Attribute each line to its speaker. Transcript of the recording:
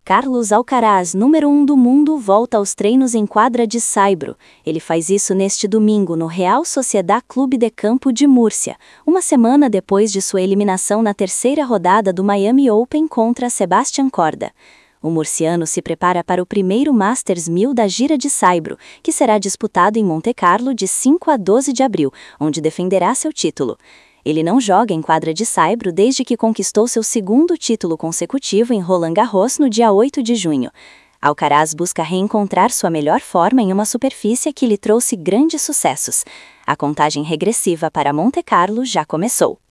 Speaker 1: Carlos Alcaraz, número 1 do mundo, volta aos treinos em quadra de saibro. Ele faz isso neste domingo no Real Sociedad Clube de Campo de Múrcia, uma semana depois de sua eliminação na terceira rodada do Miami Open contra Sebastián Corda. O murciano se prepara para o primeiro Masters 1000 da gira de saibro, que será disputado em Monte-Carlo de 5 a 12 de abril, onde defenderá seu título. Ele não joga em quadra de saibro desde que conquistou seu segundo título consecutivo em Roland Garros no dia 8 de junho. Alcaraz busca reencontrar sua melhor forma em uma superfície que lhe trouxe grandes sucessos. A contagem regressiva para Monte-Carlo já começou.